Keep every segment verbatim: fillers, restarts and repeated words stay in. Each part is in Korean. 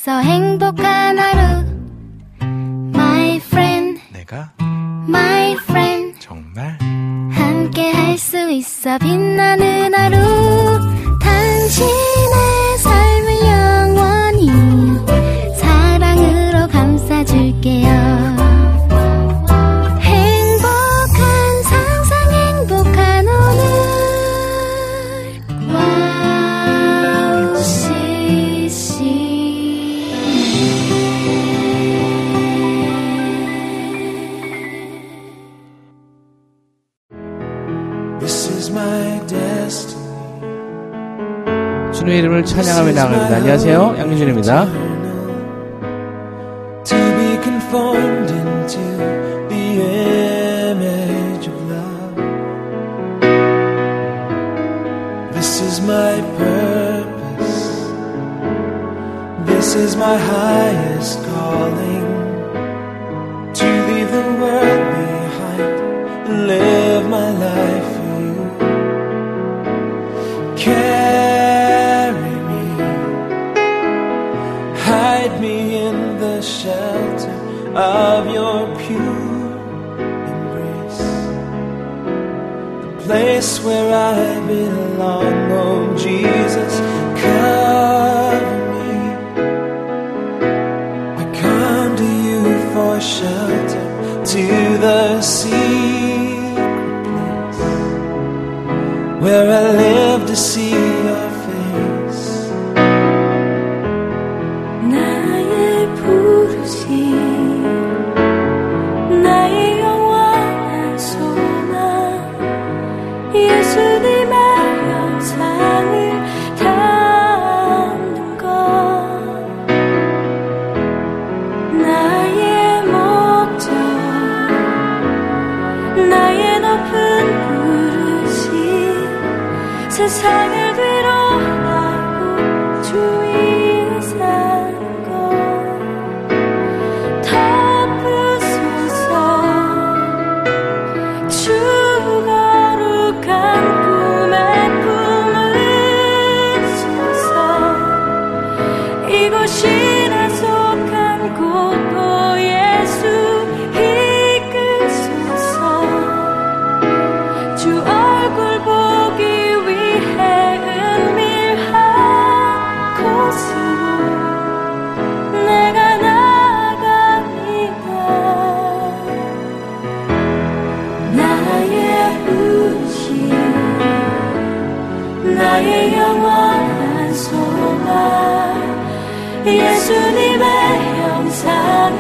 있어 행복한 하루. My friend, 내가 my friend, 정말 함께 할 수 있어 빛나는 하루. 당신의 삶을 영원히 사랑으로 감싸줄게요. 주님의 이름을 찬양하며 나갑니다. 안녕하세요, 양민준입니다. To be conformed into the image of love. This is my purpose. This is my highest calling. To leave the world behind and live my life for you. Carry me, hide me in the shelter of your pure embrace, the place where I belong. Oh Jesus, cover me. I come to you for shelter, to the secret place where I live to see your face. 나의 부르심, 나의 영원한 소망, 예수님의 영상을 담는 것. 나의 목적, 나의 높은 부르심, 세상을 뒤로하고 주 위에 사는 것. 덮으소서 주 거룩한 꿈에 품으소서. 이곳이 나 속한 곳도 예수 이끄소서. 주 얼굴 보기 위해 은밀한 곳으로 내가 나아갑니다. 나의 부르심, 나의 영원한 소망, 예수님의 형상을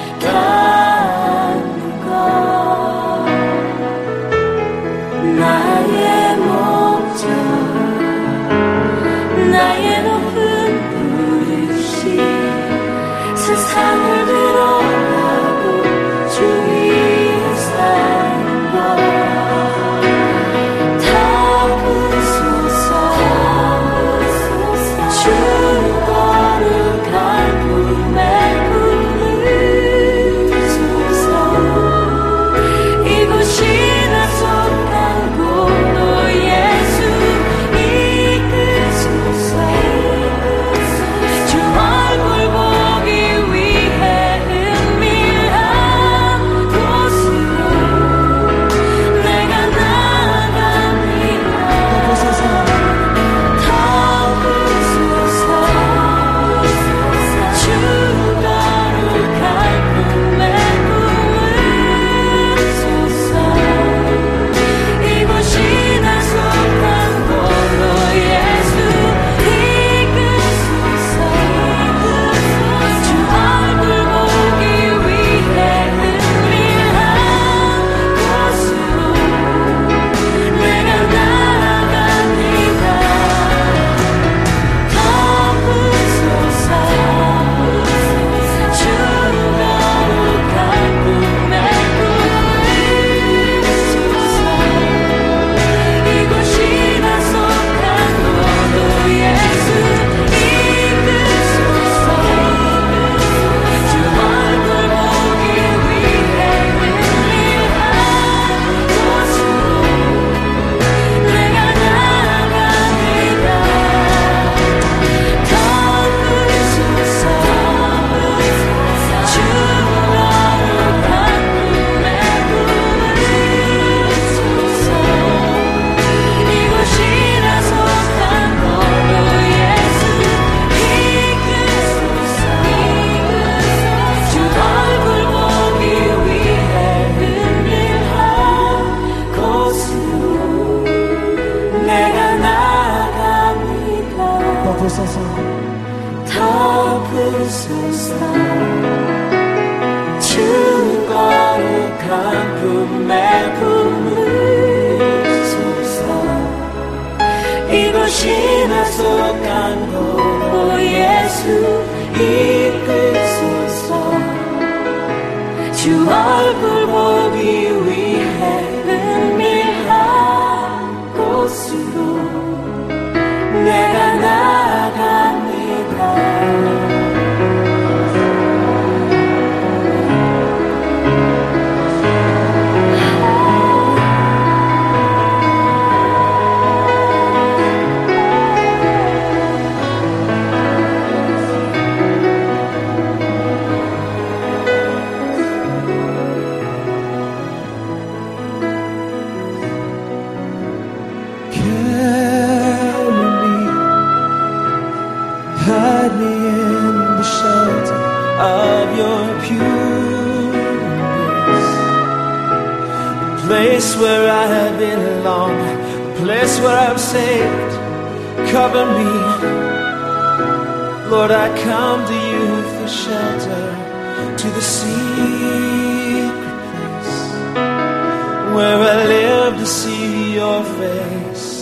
담는 것. 나의 목적, 나의 높은 부르심, 세상을 뒤로하고 주 위에 사는 것. 덮으소서 주 거룩한 꿈에 이끄소서 주는 거룩한 품에 품으소서 이곳이 나 속한 곳 오 예수 이끄소서 주 얼굴 보기 위해 은밀한 곳으로 내가 나아갑니다. Hide me in the shelter of your pure embrace, the place where I belong, the place where I'm saved. Cover me, Lord, I come to you for shelter, to the secret place where I live to see your face.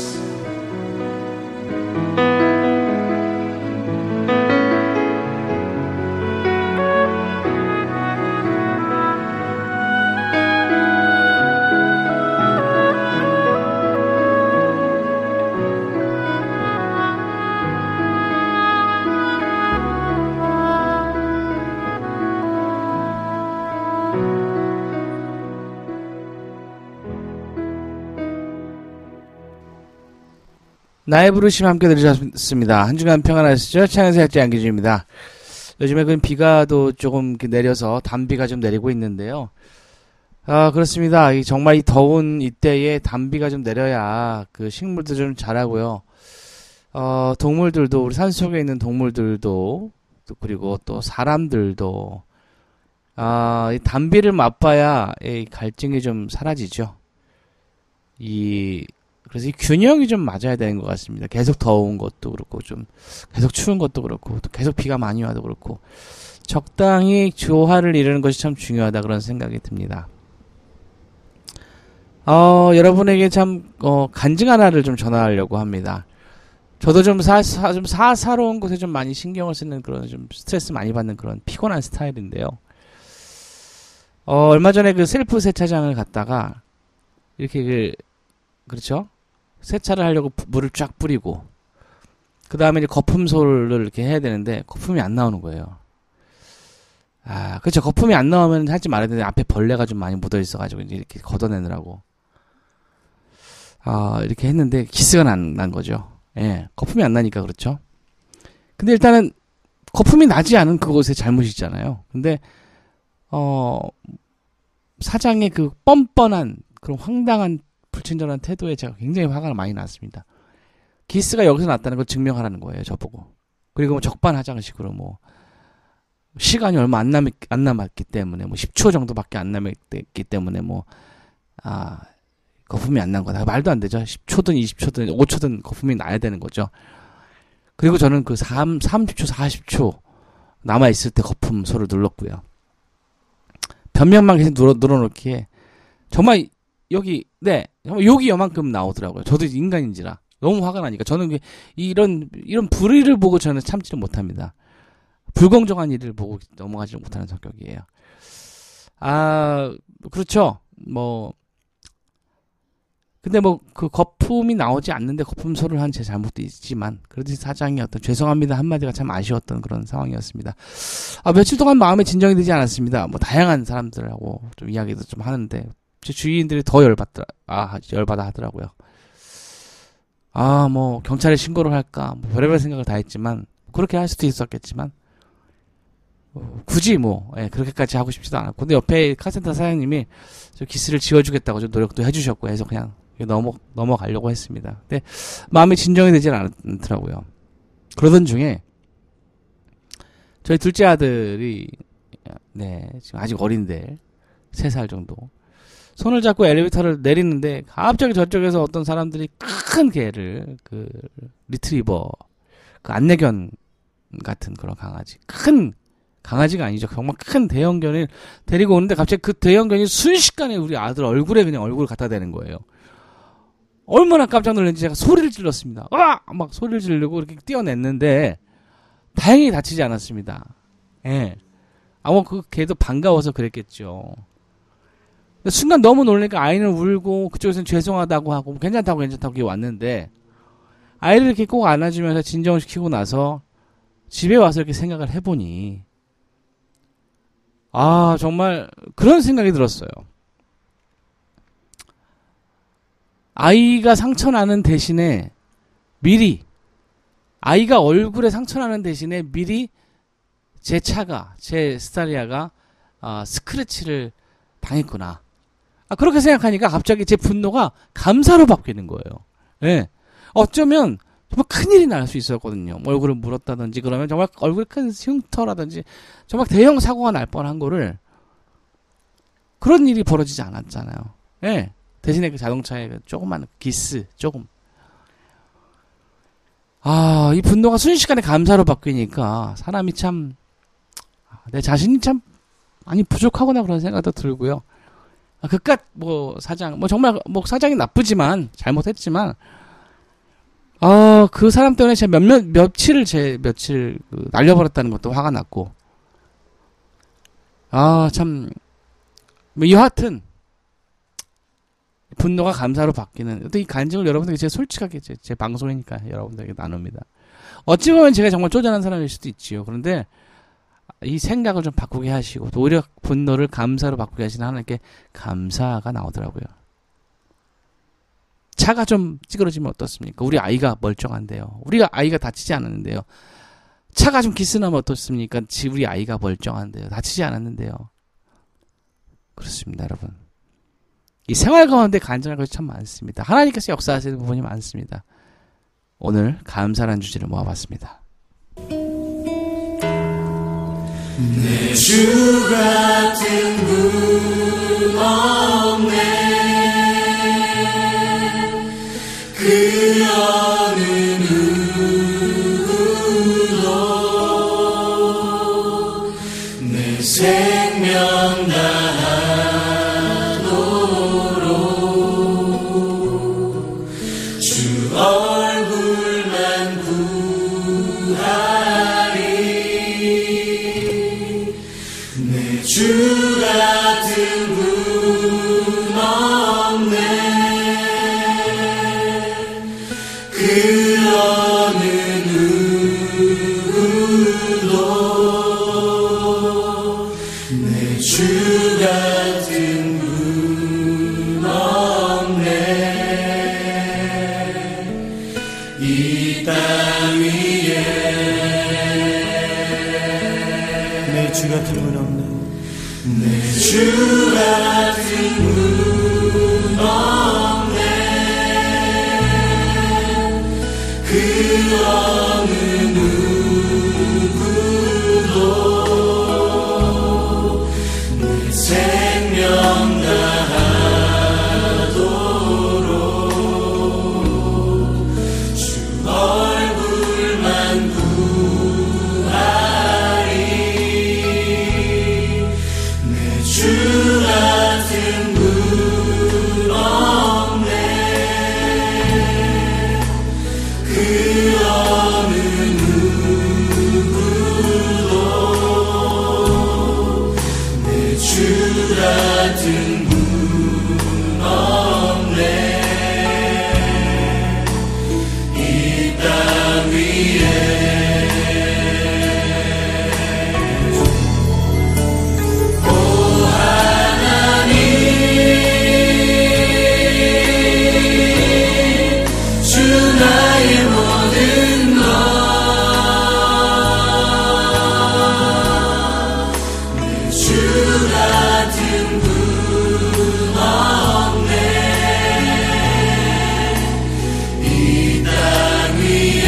나의 부르심 함께 들으셨습니다. 한 주간 평안하시죠? 창에서 할지 양기준입니다. 요즘에 그 비가 또 조금 내려서 단비가 좀 내리고 있는데요. 아, 그렇습니다. 정말 이 더운 이때에 단비가 좀 내려야 그 식물도 좀 자라고요. 어, 동물들도, 우리 산속에 있는 동물들도, 또 그리고 또 사람들도, 아, 이 단비를 맛봐야 이 갈증이 좀 사라지죠. 이, 그래서 이 균형이 좀 맞아야 되는 것 같습니다. 계속 더운 것도 그렇고, 좀, 계속 추운 것도 그렇고, 또 계속 비가 많이 와도 그렇고, 적당히 조화를 이루는 것이 참 중요하다, 그런 생각이 듭니다. 어, 여러분에게 참, 어, 간증 하나를 좀 전하려고 합니다. 저도 좀 사, 사, 좀 사사로운 곳에 좀 많이 신경을 쓰는 그런 좀 스트레스 많이 받는 그런 피곤한 스타일인데요. 어, 얼마 전에 그 셀프 세차장을 갔다가, 이렇게 그, 그렇죠? 세차를 하려고 물을 쫙 뿌리고 그 다음에 이제 거품소를 이렇게 해야 되는데 거품이 안 나오는 거예요. 아, 그렇죠. 거품이 안 나오면 하지 말아야 되는데 앞에 벌레가 좀 많이 묻어 있어가지고 이제 이렇게 걷어내느라고 아, 이렇게 했는데 기스가 난, 난 거죠. 예, 거품이 안 나니까 그렇죠. 근데 일단은 거품이 나지 않은 그곳의 잘못이잖아요. 근데 어 사장의 그 뻔뻔한 그런 황당한 불친절한 태도에 제가 굉장히 화가 많이 났습니다. 기스가 여기서 났다는 걸 증명하라는 거예요, 저보고. 그리고 뭐 적반하장식으로 뭐 시간이 얼마 안 남았, 안 남았기 때문에 뭐 십 초 정도밖에 안 남았기 때문에 뭐 아, 거품이 안 난 거다. 말도 안 되죠. 십 초든 이십 초든 오 초든 거품이 나야 되는 거죠. 그리고 저는 그 삼십 초, 사십 초 남아있을 때 거품소를 눌렀고요. 변명만 계속 눌러, 눌러놓기에 정말 여기, 네, 여기 요만큼 나오더라고요. 저도 인간인지라. 너무 화가 나니까. 저는 이런, 이런 불의를 보고 저는 참지를 못합니다. 불공정한 일을 보고 넘어가지 못하는 성격이에요. 아, 그렇죠. 뭐, 근데 뭐, 그 거품이 나오지 않는데 거품소를 한 제 잘못도 있지만, 그래도 사장이 어떤 죄송합니다 한마디가 참 아쉬웠던 그런 상황이었습니다. 아, 며칠 동안 마음에 진정이 되지 않았습니다. 뭐, 다양한 사람들하고 좀 이야기도 좀 하는데, 제 주위인들이 더 열받더라, 아, 열받아 하더라고요. 아, 뭐, 경찰에 신고를 할까, 뭐, 별의별 생각을 다 했지만, 그렇게 할 수도 있었겠지만, 어, 굳이 뭐, 예, 그렇게까지 하고 싶지도 않았고. 근데 옆에 카센터 사장님이 저 기스를 지워주겠다고 좀 노력도 해주셨고 해서 그냥 넘어, 넘어가려고 했습니다. 근데 마음이 진정이 되질 않더라고요. 그러던 중에, 저희 둘째 아들이, 네, 지금 아직 어린데, 세 살 정도. 손을 잡고 엘리베이터를 내리는데 갑자기 저쪽에서 어떤 사람들이 큰 개를 그 리트리버 그 안내견 같은 그런 강아지. 큰 강아지가 아니죠. 정말 큰 대형견을 데리고 오는데 갑자기 그 대형견이 순식간에 우리 아들 얼굴에 그냥 얼굴을 갖다 대는 거예요. 얼마나 깜짝 놀랐는지 제가 소리를 질렀습니다. 아! 막 소리를 지르고 이렇게 뛰어냈는데 다행히 다치지 않았습니다. 예. 아마 그 걔도 반가워서 그랬겠죠. 순간 너무 놀라니까 아이는 울고 그쪽에서는 죄송하다고 하고 괜찮다고 괜찮다고 왔는데 아이를 이렇게 꼭 안아주면서 진정을 시키고 나서 집에 와서 이렇게 생각을 해보니 아 정말 그런 생각이 들었어요. 아이가 상처나는 대신에 미리 아이가 얼굴에 상처나는 대신에 미리 제 차가 제 스타리아가 아, 스크래치를 당했구나. 아, 그렇게 생각하니까 갑자기 제 분노가 감사로 바뀌는 거예요. 예. 어쩌면 정말 큰일이 날 수 있었거든요. 얼굴을 물었다든지 그러면 정말 얼굴에 큰 흉터라든지 정말 대형 사고가 날 뻔한 거를 그런 일이 벌어지지 않았잖아요. 예. 대신에 그 자동차에 그 조그만 기스 조금 아, 이 분노가 순식간에 감사로 바뀌니까 사람이 참 내 자신이 참 많이 부족하구나 그런 생각도 들고요. 아, 그깟 뭐 사장 뭐 정말 뭐 사장이 나쁘지만 잘못했지만 아, 그 사람 때문에 제가 몇몇 며칠을 제 며칠 그 날려버렸다는 것도 화가 났고 아, 참 뭐 여하튼 분노가 감사로 바뀌는 또 이 간증을 여러분들에게 제가 솔직하게 제, 제 방송이니까 여러분들에게 나눕니다. 어찌 보면 제가 정말 쪼잔한 사람일 수도 있지요. 그런데 이 생각을 좀 바꾸게 하시고 또 오히려 분노를 감사로 바꾸게 하시는 하나님께 감사가 나오더라고요. 차가 좀 찌그러지면 어떻습니까? 우리 아이가 멀쩡한데요. 우리가 아이가 다치지 않았는데요. 차가 좀 기스나면 어떻습니까? 우리 아이가 멀쩡한데요. 다치지 않았는데요. 그렇습니다, 여러분. 이 생활 가운데 간절한 것이 참 많습니다. 하나님께서 역사하시는 부분이 많습니다. 오늘 감사라는 주제를 모아봤습니다. 내 주 같은 분 없네. 그 어느 누구도 내 생명 다하도록 주 얼굴만 구하리. 내 주 같은 분 없네. 그 어느 누구도 내 주 같은 분 없네. 이 땅 위에 내 주 같은 분 없네. 내 주 같은 분 없네. 그 어느 누구도 내 생명 다하도록 주 얼굴만 구하리. 내 주 같은 분 없네. 그 어느 누구도 내 주 같은 분 없네. 이 땅 위에 오 하나님, 주 나의 모든 것, 내 주 같은 분 없네. 이 땅 위에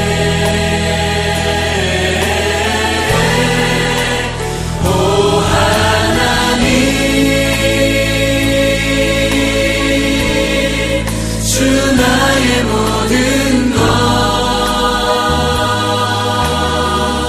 오 하나님, 주 나의 모든 것,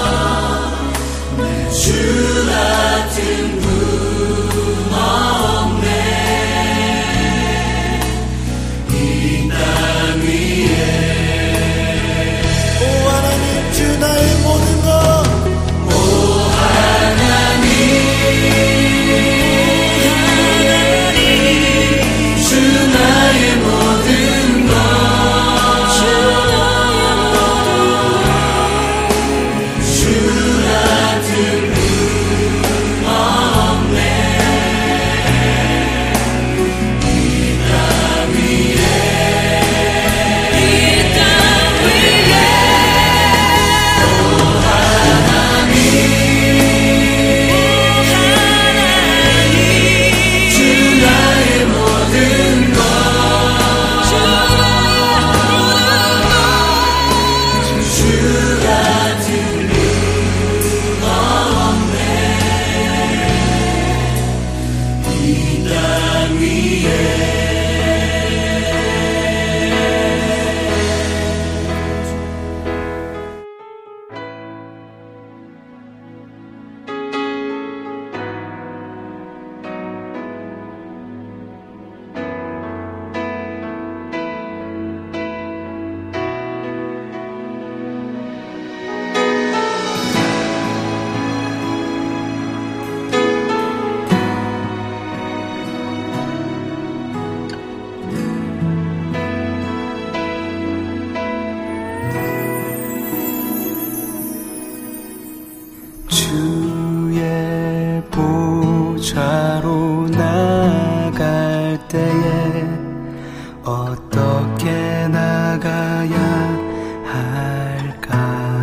어떻게 나가야 할까?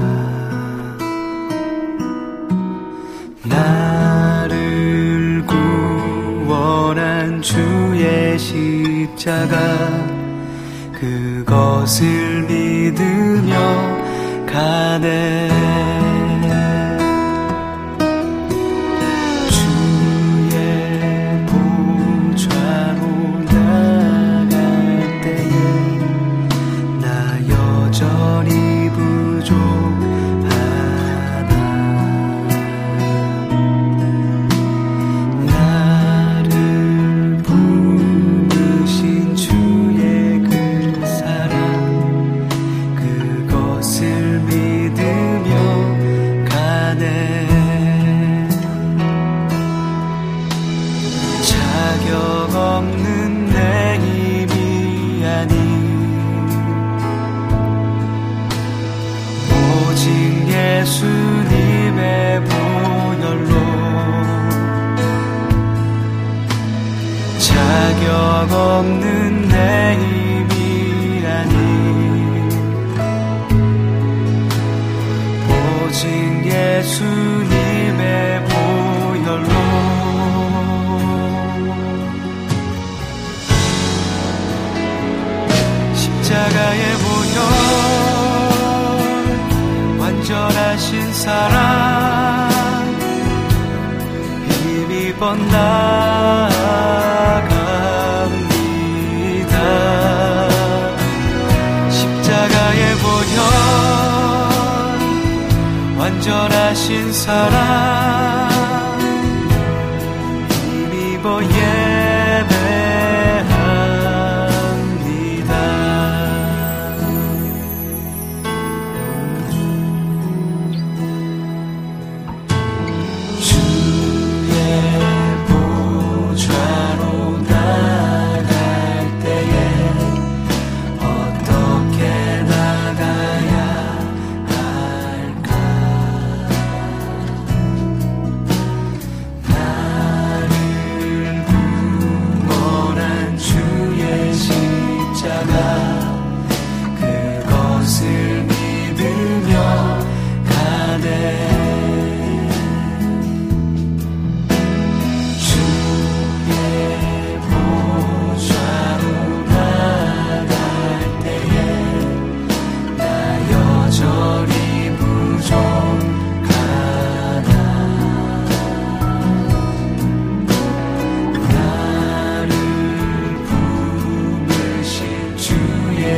나를 구원한 주의 십자가 그것을 믿으며 가네. 주의 보좌로 나갈 때에 나 여전히 부족하다. 나를 부르신 주의 그 사랑 그것을 믿으며 가네. 자격 없는 내 힘이 아닌 오직 예수님의 보혈로 자격 없는 내 힘이 아닌 오직 예수님의 보혈로 십자가의 보혈 완전하신 사랑 힘입어 나아갑니다. 십자가의 보혈 완전하신 사랑 힘입어 예배합니다. 주의 보좌로 나갈 때에 어떻게 나가야 할까? 나를 구원한 주의 십자가 그것을 믿으며 가네. 주의 보좌로 나갈 때에 나 여전히 부족하다. 나를 부르신 주의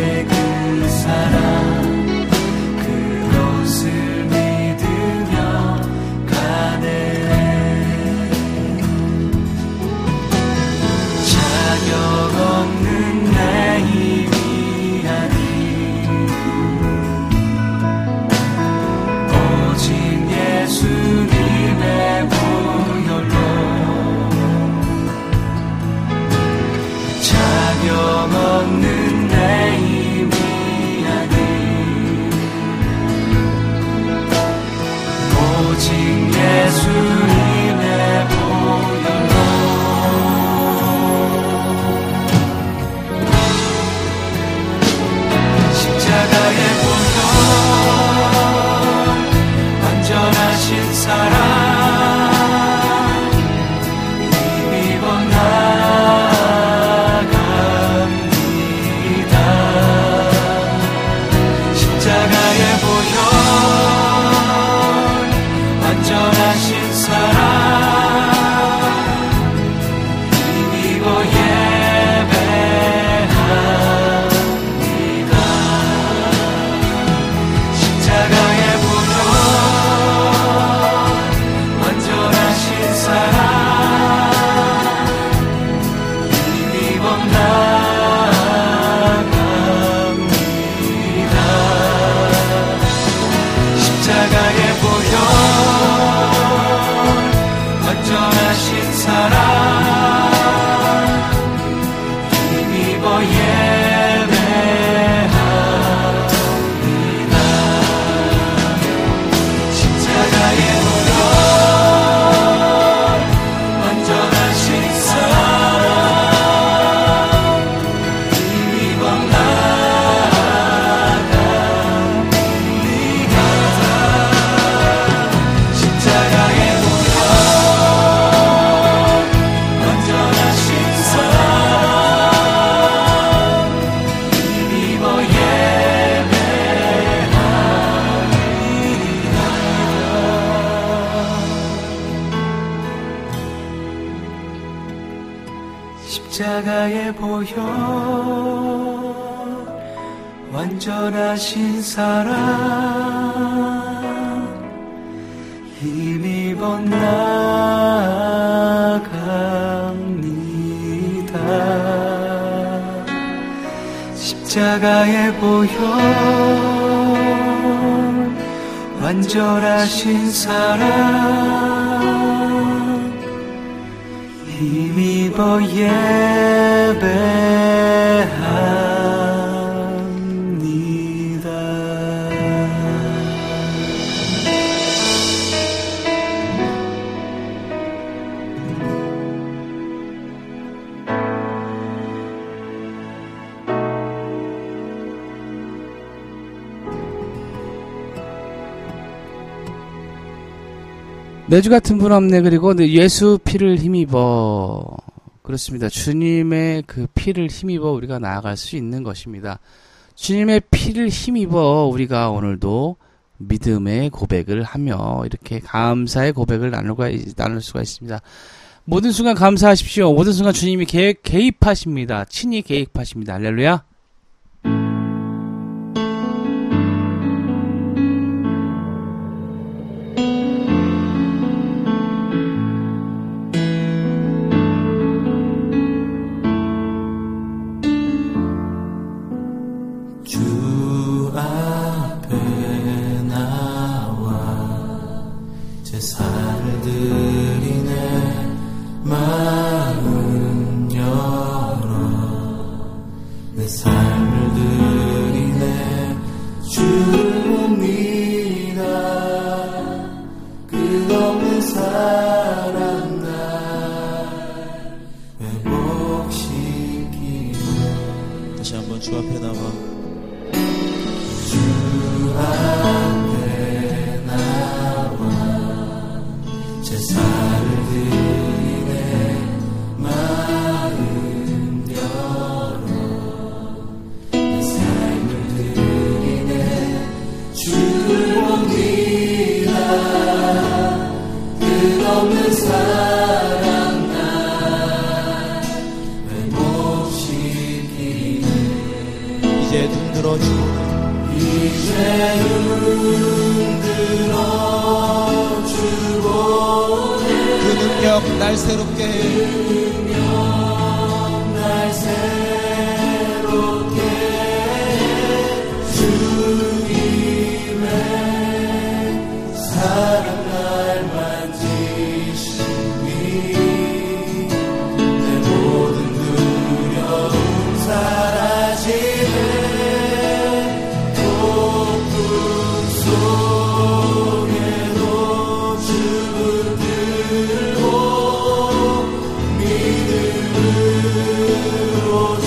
십자가의 보혈 완전하신 사랑 힘입어 나갑니다. 십자가의 보혈 완전하신 사랑 힘입어 예배합니다. 내주 같은 분 없네. 그리고 예수 피를 힘입어. 그렇습니다. 주님의 그 피를 힘입어 우리가 나아갈 수 있는 것입니다. 주님의 피를 힘입어 우리가 오늘도 믿음의 고백을 하며 이렇게 감사의 고백을 나누가, 나눌 수가 있습니다. 모든 순간 감사하십시오. 모든 순간 주님이 개, 개입하십니다. 친히 개입하십니다. 할렐루야. 날 새롭게 해. 날 새롭게 해. 주님의 사랑 날 만지시니 내 모든 두려움 사라지네. 폭풍 속에도 주를 들고 믿음으로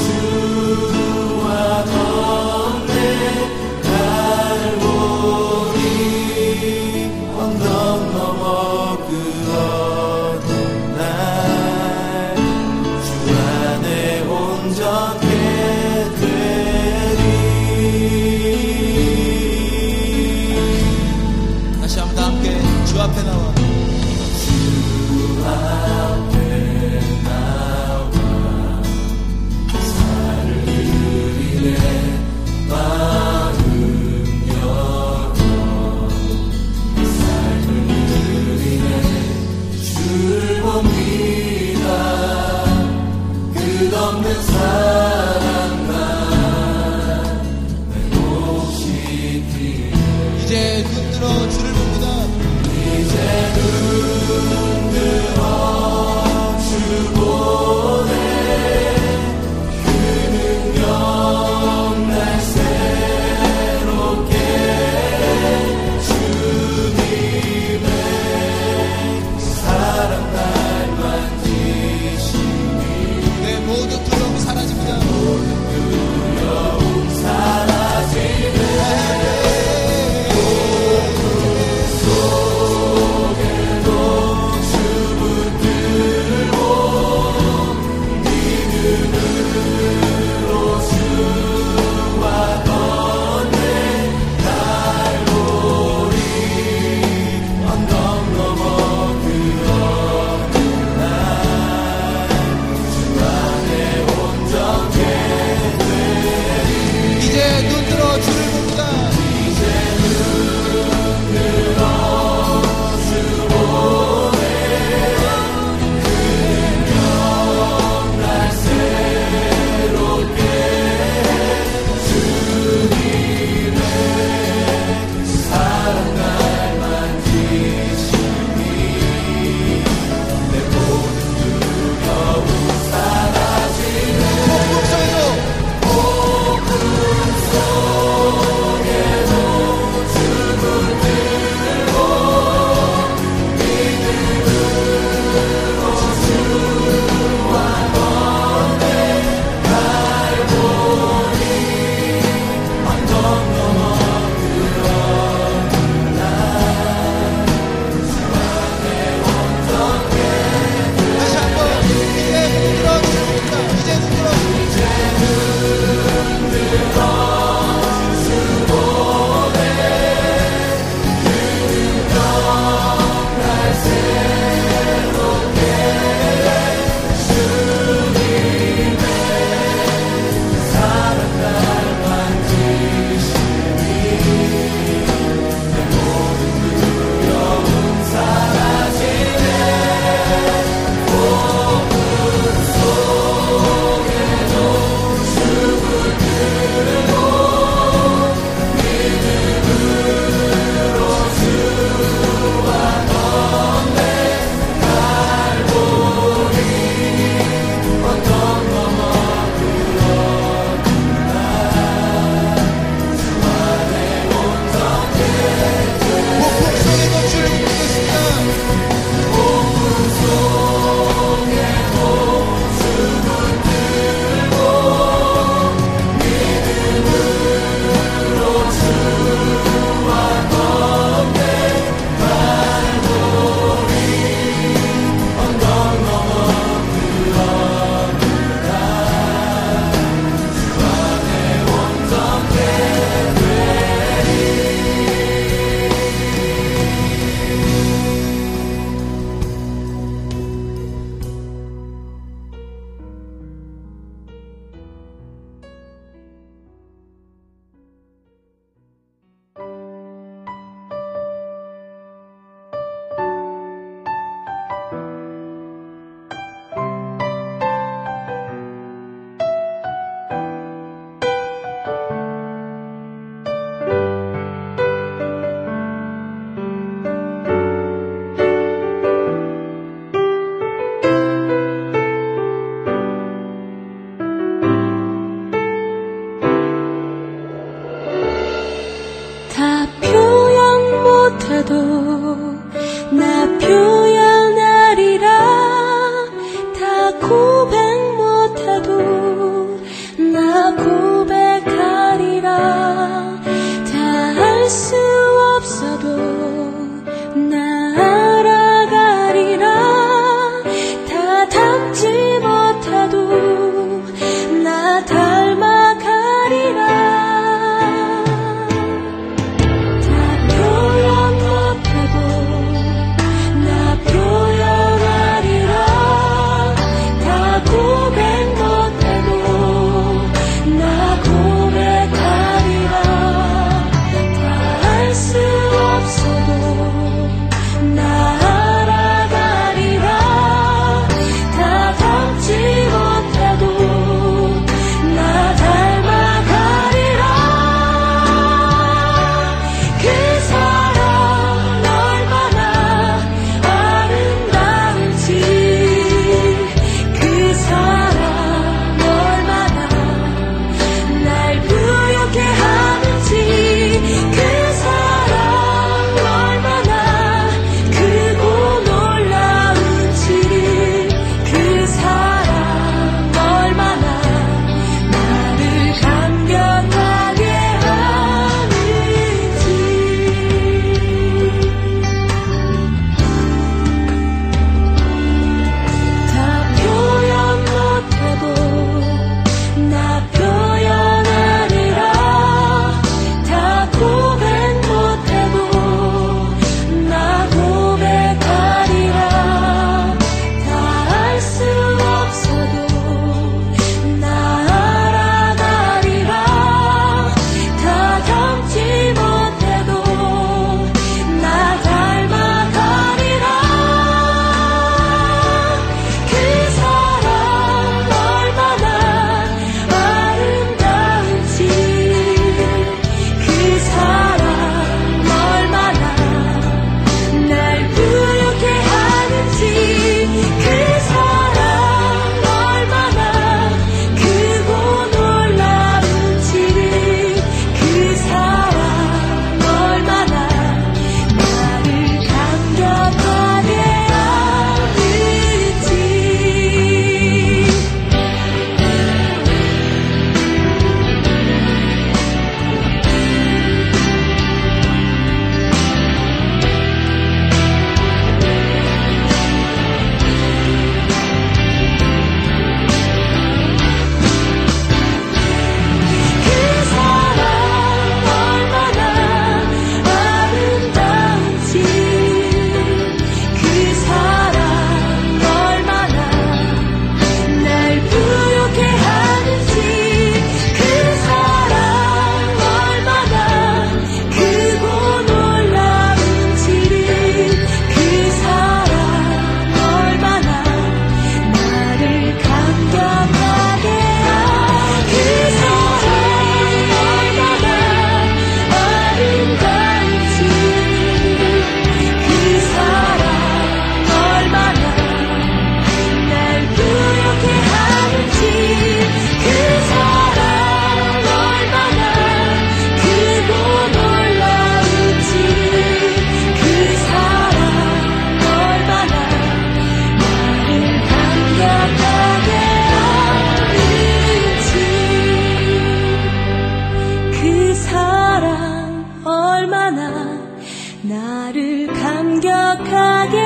얼마나 나를 감격하게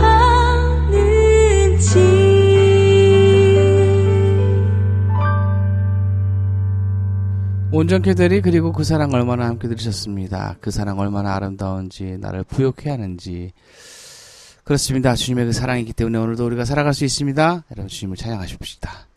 하는지. 온전케 되리 그리고 그 사랑 얼마나 함께 들으셨습니다. 그 사랑 얼마나 아름다운지 나를 부욕해 하는지. 그렇습니다. 주님의 그 사랑이 있기 때문에 오늘도 우리가 살아갈 수 있습니다. 여러분 주님을 찬양하십시다.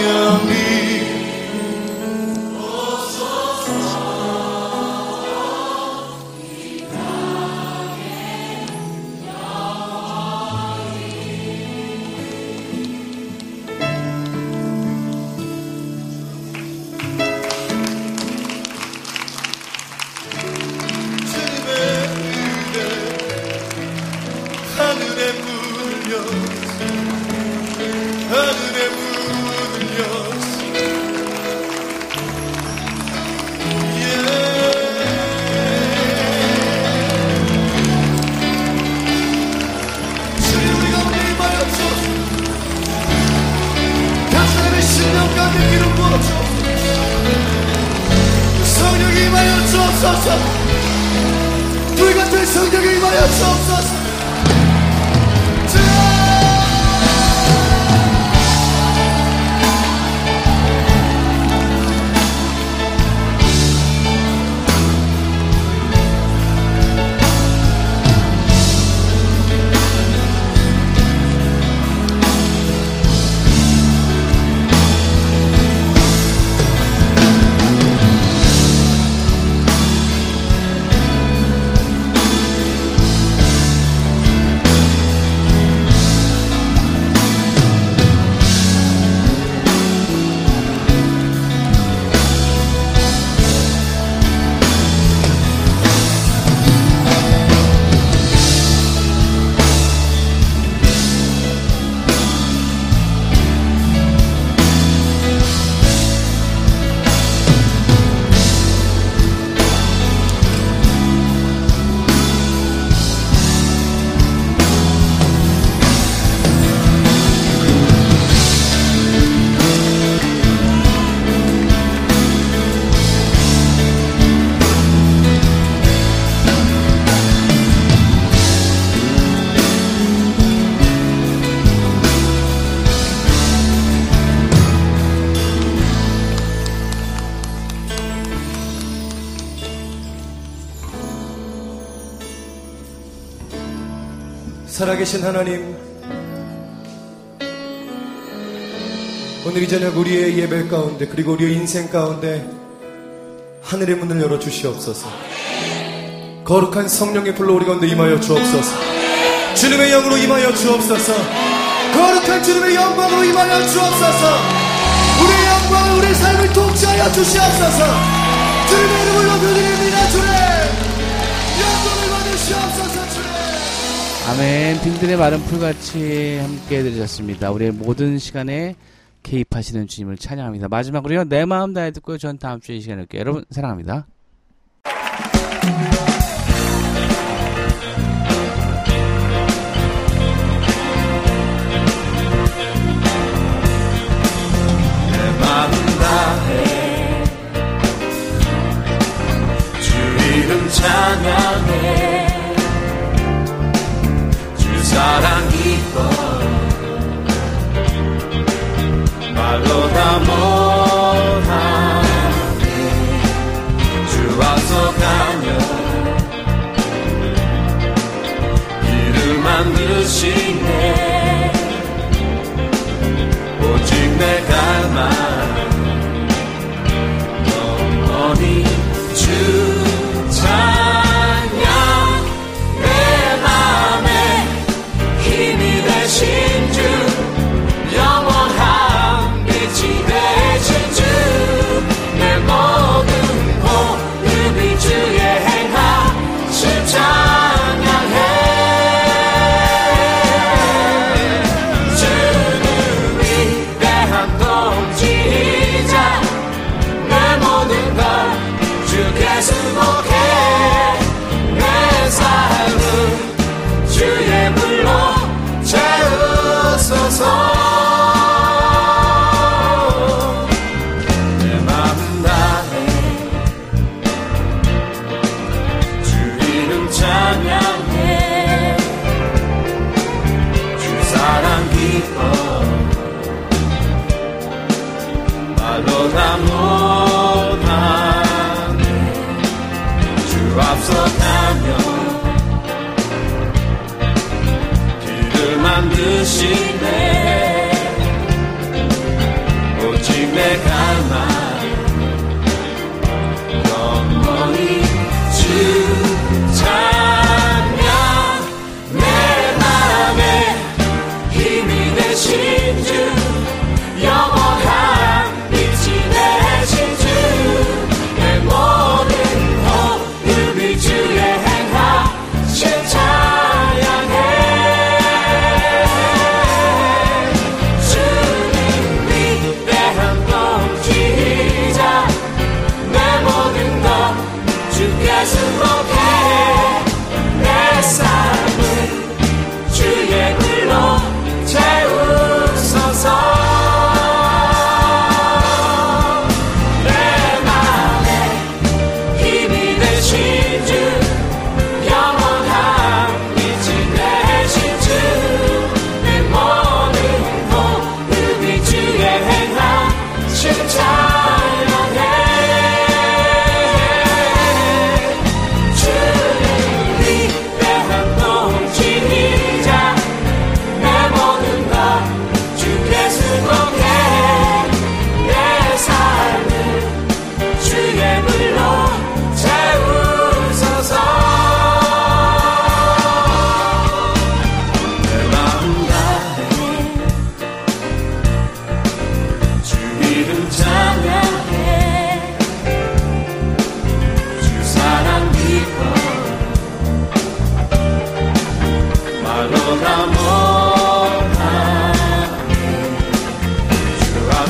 성령이 성령이 임하여 주옵소서. 불같은 성령이 임하여 주옵소서. 살아계신 하나님, 오늘 이 저녁 우리의 예배 가운데 그리고 우리의 인생 가운데 하늘의 문을 열어 주시옵소서. 거룩한 성령의 불로 우리 가운데 임하여 주옵소서. 주님의 영으로 임하여 주옵소서. 거룩한 주님의 영광으로 임하여 주옵소서. 우리의 영광을 우리의 삶을 통치하여 주시옵소서. 주님의 이름을 높여드립니다. 주님 영광을 받으시옵소서. 주님. 아멘. 빈들의 마른 풀같이 함께 해드리셨습니다. 우리의 모든 시간에 개입하시는 주님을 찬양합니다. 마지막으로요, 내 마음 다해 듣고요. 전 다음 주에 이 시간에 올게요. 여러분 사랑합니다. 내 마음 다해 주 이름 찬양해. 사랑 이뻐 말로 다 못하네. 주 앞서 가며 길을 만드시네. 오직 내 갈망 영원히 주 찬양. 주 영원한 빛이 되신 주 내 모든 호흡이 주의 행하심 찬양해. 주는 위대한 통치자 내 모든 걸 주께 수복해. 내 삶은 주의 불로 채우소서. 내 마음 다해 주 이름 찬양해. 주 사랑 기뻐 말로 다 못하네. 주 앞서 가며 만드시네.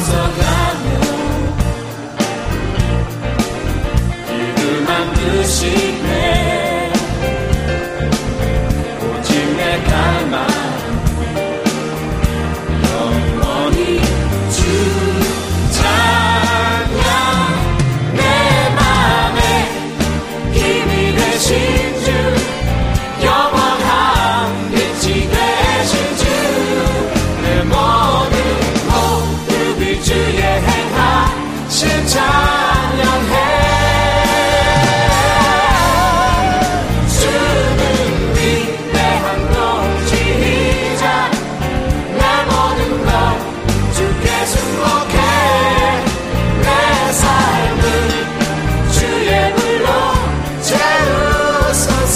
앞서가며 길을 만드시네. 오직 내 갈망 영원히 주 찬양. 내 맘에 힘이 되신 주 영원한 빛이 되신 주 내 모든 모습이 주의 행하신 찬양해. 주는 위대한 통치자 내 모든 것 주께 승복해. 내 삶을 주의 불로 채우소서.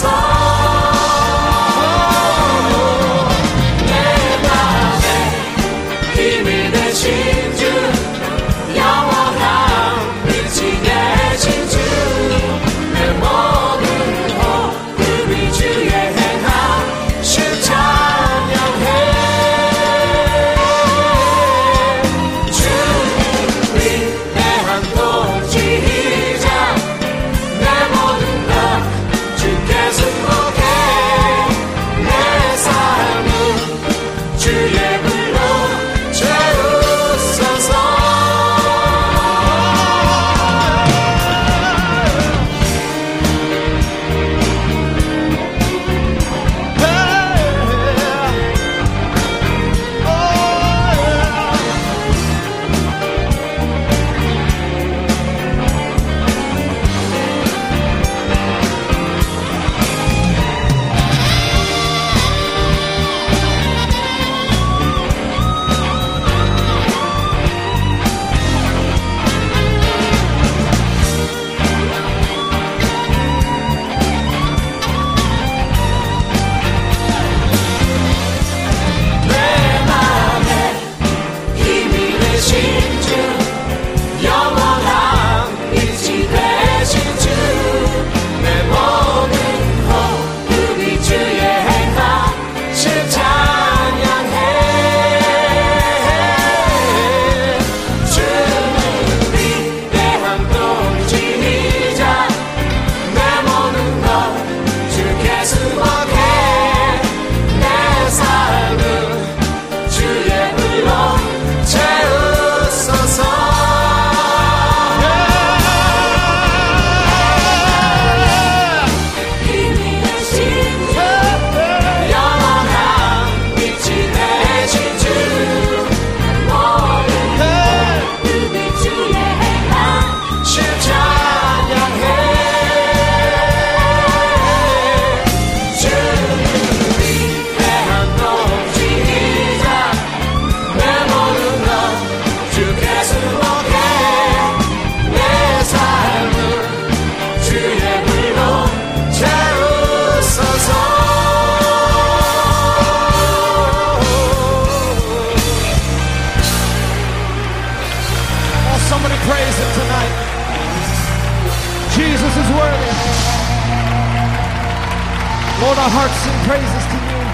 내 맘에 힘이 되신 주 영원한 빛이 되신 주 내 모든 호흡이 주의 행하신 찬양해. 주는 위대한 통치자 내 모든 것 주께 승복해. 내 삶은 주의 불로 채우소서. 내 맘에 힘이 되신 주 영원한 빛이 되신 주 내 모든 호흡이 주의 행하신 찬양해. 주는 위대한 통치자 내 모든 것 주께 승복해. 내 삶은 주의 불로 채우소서. 힘이 되신 주 영원한 빛이 되신 주 모든 호흡이 주의 행하신 찬양해. 주는 위대한 통치자 내 모든 것 주께 승복해. 내 삶은 주의 불로 채우소서. Oh, somebody praise him tonight. Jesus is worthy. Lord, our hearts sing praises to you.